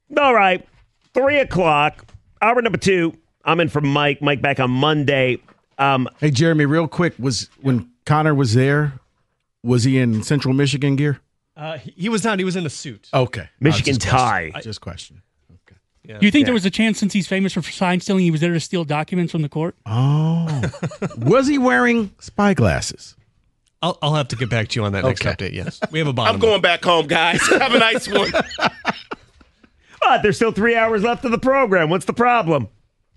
All right. 3 o'clock. Hour number 2. I'm in for Mike. Mike back on Monday. Hey, Jeremy, real quick, when Connor was there, was he in Central Michigan gear? He was not. He was in a suit. Okay. Michigan tie. Just question. Okay. Yeah. Do you think there was a chance, since he's famous for sign stealing, he was there to steal documents from the court? Oh. Was he wearing spy glasses? I'll have to get back to you on that next update. Yes, we have a bottom. I'm going back home, guys. Have a nice one. But there's still 3 hours left of the program. What's the problem?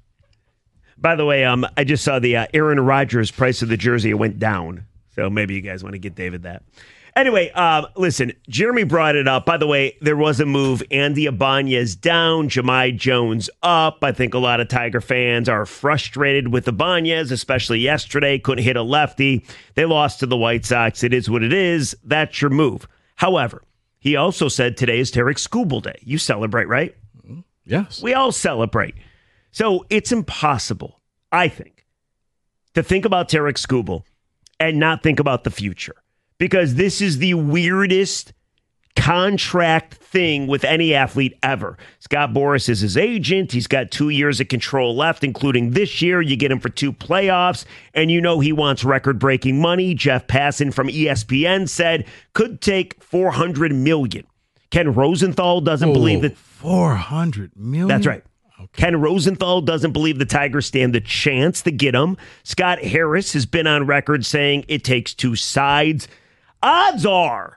By the way, I just saw the Aaron Rodgers price of the jersey. It went down. So maybe you guys want to get David that. Anyway, listen, Jeremy brought it up. By the way, there was a move. Andy Ibanez down, Jahmai Jones up. I think a lot of Tiger fans are frustrated with Ibanez, especially yesterday. Couldn't hit a lefty. They lost to the White Sox. It is what it is. That's your move. However, he also said today is Tarik Skubal Day. You celebrate, right? Yes. We all celebrate. So it's impossible, I think, to think about Tarik Skubal and not think about the future. Because this is the weirdest contract thing with any athlete ever. Scott Boras is his agent. He's got 2 years of control left, including this year. You get him for 2 playoffs, and you know he wants record-breaking money. Jeff Passan from ESPN said could take $400 million. Ken Rosenthal doesn't believe that $400 million. That's right. Okay. Ken Rosenthal doesn't believe the Tigers stand the chance to get him. Scott Harris has been on record saying it takes 2 sides. Odds are,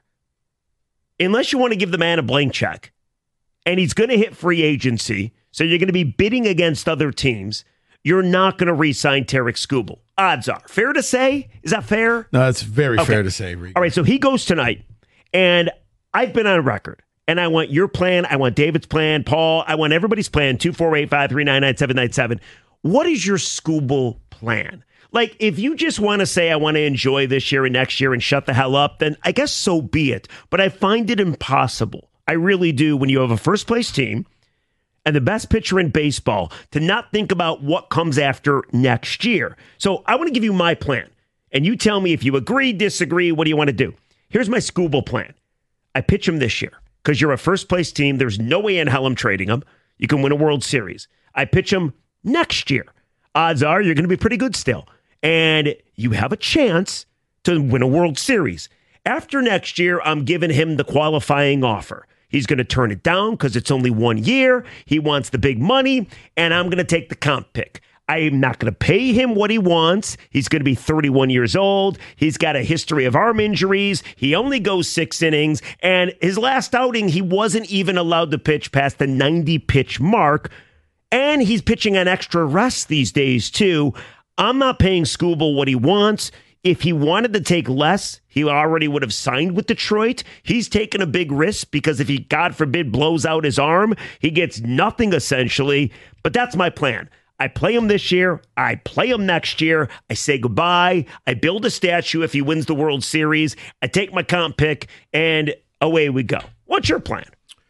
unless you want to give the man a blank check, and he's going to hit free agency, so you're going to be bidding against other teams, you're not going to re-sign Tarik Skubal. Odds are. Fair to say? Is that fair? No, it's very fair to say, Regan. All right, so he goes tonight, and I've been on record, and I want your plan, I want David's plan, Paul, I want everybody's plan, 248-539-9797. What is your Skubal plan? Like, if you just want to say, I want to enjoy this year and next year and shut the hell up, then I guess so be it. But I find it impossible. I really do, when you have a first-place team and the best pitcher in baseball, to not think about what comes after next year. So I want to give you my plan. And you tell me if you agree, disagree, what do you want to do? Here's my Skubal plan. I pitch him this year because you're a first-place team. There's no way in hell I'm trading him. You can win a World Series. I pitch him next year. Odds are you're going to be pretty good still. And you have a chance to win a World Series. After next year, I'm giving him the qualifying offer. He's going to turn it down because it's only 1 year. He wants the big money, and I'm going to take the comp pick. I am not going to pay him what he wants. He's going to be 31 years old. He's got a history of arm injuries. He only goes 6 innings. And his last outing, he wasn't even allowed to pitch past the 90-pitch mark. And he's pitching on extra rest these days, too. I'm not paying Skubal what he wants. If he wanted to take less, he already would have signed with Detroit. He's taken a big risk because if he, God forbid, blows out his arm, he gets nothing essentially. But that's my plan. I play him this year. I play him next year. I say goodbye. I build a statue if he wins the World Series. I take my comp pick, and away we go. What's your plan?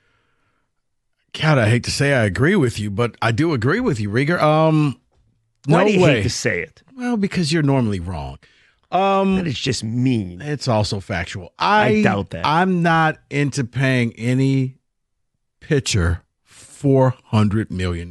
God, I hate to say I agree with you, but I do agree with you, Rieger. Why no do you way. hate to say it? Well, because you're normally wrong. That is just mean. It's also factual. I doubt that. I'm not into paying any pitcher $400 million.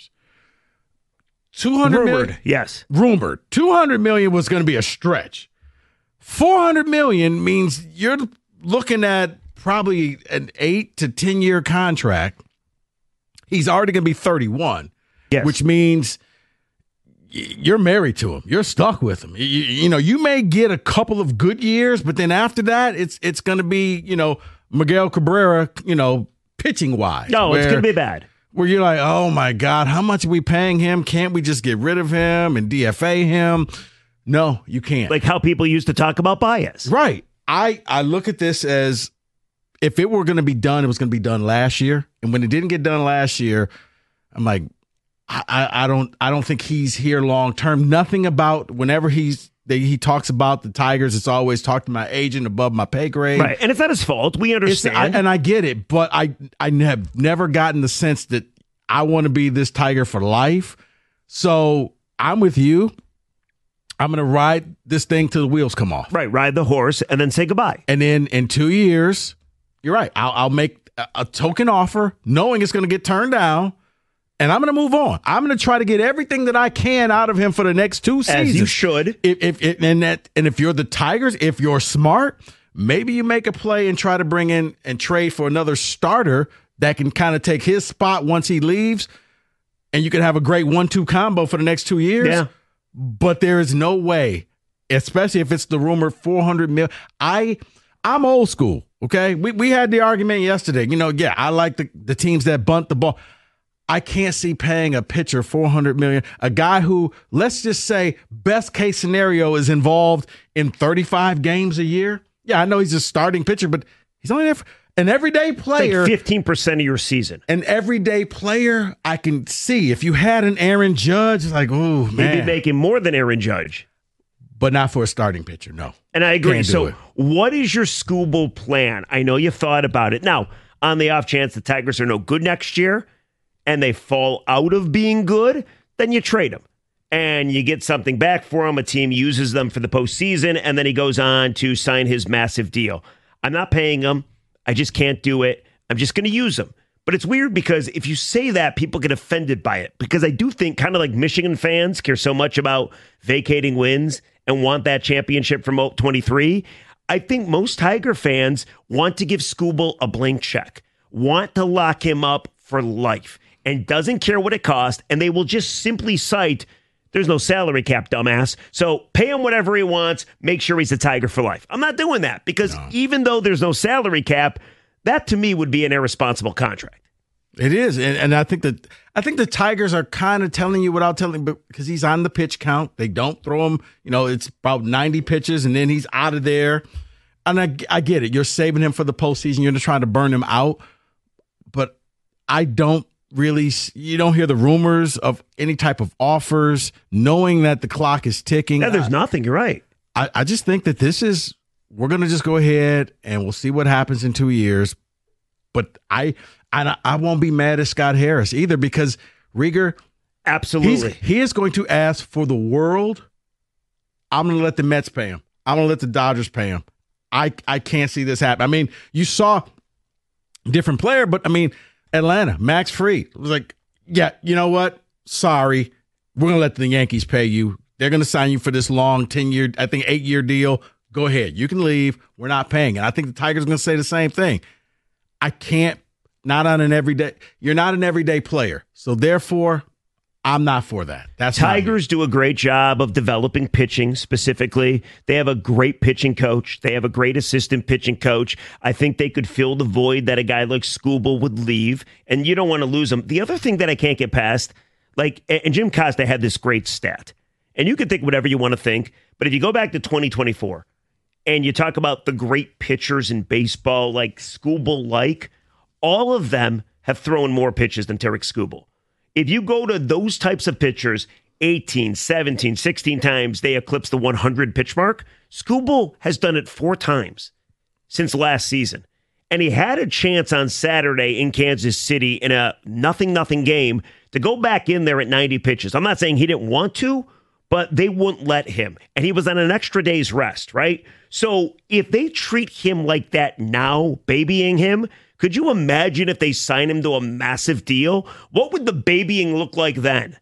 200 Rumored, million? yes. Rumored. 200 million was going to be a stretch. 400 million means you're looking at probably an 8 to 10 year contract. He's already going to be 31, yes. Which means you're married to him. You're stuck with him. You know, you may get a couple of good years, but then after that, it's going to be, Miguel Cabrera, pitching wise. No, it's going to be bad. Where you're like, oh my God, how much are we paying him? Can't we just get rid of him and DFA him? No, you can't. Like how people used to talk about Baez. Right. I look at this as if it were going to be done, it was going to be done last year. And when it didn't get done last year, I'm like, I don't think he's here long term. Nothing about whenever he talks about the Tigers, it's always talk to my agent above my pay grade. Right. And it's not his fault. We understand. And I get it, but I have never gotten the sense that I want to be this Tiger for life. So I'm with you. I'm going to ride this thing till the wheels come off. Right. Ride the horse and then say goodbye. And then in 2 years, you're right. I'll make a token offer, knowing it's going to get turned down, and I'm going to move on. I'm going to try to get everything that I can out of him for the next 2 seasons. As you should. If you're the Tigers, if you're smart, maybe you make a play and try to bring in and trade for another starter that can kind of take his spot once he leaves, and you can have a great 1-2 combo for the next 2 years. Yeah. But there is no way, especially if it's the rumored $400 million. I'm old school, okay? We had the argument yesterday. I like the teams that bunt the ball. I can't see paying a pitcher $400 million, a guy who, let's just say, best case scenario is involved in 35 games a year. Yeah, I know he's a starting pitcher, but he's only there for an everyday player. It's like 15% of your season. An everyday player, I can see. If you had an Aaron Judge, it's like, oh, man. He'd be making more than Aaron Judge. But not for a starting pitcher, no. And I agree. Can't So do it. what is your Skubal plan? I know you thought about it. Now, on the off chance the Tigers are no good next year and they fall out of being good, then you trade them. And you get something back for him. A team uses them for the postseason, and then he goes on to sign his massive deal. I'm not paying him. I just can't do it. I'm just going to use him. But it's weird because if you say that, people get offended by it. Because I do think kind of like Michigan fans care so much about vacating wins and want that championship from 23. I think most Tiger fans want to give Skubal a blank check, want to lock him up for life, and doesn't care what it costs. And they will just simply cite, there's no salary cap, dumbass. So pay him whatever he wants. Make sure he's a Tiger for life. I'm not doing that because even though there's no salary cap, that to me would be an irresponsible contract. It is, and I think the Tigers are kind of telling you without telling, but because he's on the pitch count, they don't throw him. It's about 90 pitches, and then he's out of there. And I get it. You're saving him for the postseason. You're just trying to burn him out. But I don't really. You don't hear the rumors of any type of offers, knowing that the clock is ticking. Yeah, there's nothing. You're right. I just think that we're going to just go ahead and we'll see what happens in 2 years. But I won't be mad at Scott Harris either because Rieger, absolutely, he is going to ask for the world. I'm going to let the Mets pay him. I'm going to let the Dodgers pay him. I can't see this happen. I mean, you saw different player, but I mean, Atlanta, Max Fried was like, yeah, you know what? Sorry, we're going to let the Yankees pay you. They're going to sign you for this long 10-year, I think 8-year deal. Go ahead. You can leave. We're not paying. And I think the Tigers are going to say the same thing. I can't, not on an everyday, you're not an everyday player. So therefore, I'm not for that. That's Tigers do a great job of developing pitching specifically. They have a great pitching coach. They have a great assistant pitching coach. I think they could fill the void that a guy like Skubal would leave, and you don't want to lose him. The other thing that I can't get past, and Jim Costa had this great stat, and you can think whatever you want to think, but if you go back to 2024, and you talk about the great pitchers in baseball like Skubal, all of them have thrown more pitches than Tarik Skubal. If you go to those types of pitchers, 18, 17, 16 times they eclipse the 100 pitch mark, Skubal has done it 4 times since last season. And he had a chance on Saturday in Kansas City in a 0-0 game to go back in there at 90 pitches. I'm not saying he didn't want to, but they wouldn't let him. And he was on an extra day's rest, right? So if they treat him like that now, babying him, could you imagine if they sign him to a massive deal? What would the babying look like then?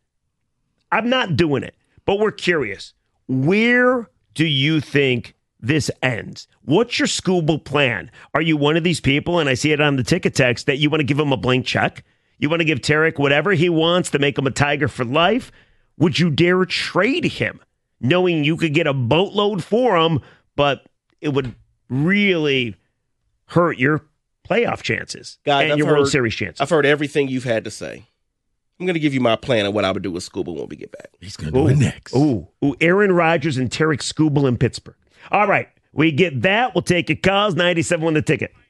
I'm not doing it, but we're curious. Where do you think this ends? What's your Skubal plan? Are you one of these people, and I see it on the ticket text, that you want to give him a blank check? You want to give Tarik whatever he wants to make him a Tiger for life? Would you dare trade him, knowing you could get a boatload for him, but it would really hurt your playoff chances and your World Series chances? I've heard everything you've had to say. I'm going to give you my plan on what I would do with Skubal when we get back. He's going to do it next. Ooh, Aaron Rodgers and Tarik Skubal in Pittsburgh. All right, we get that. We'll take your calls. 97 on the ticket.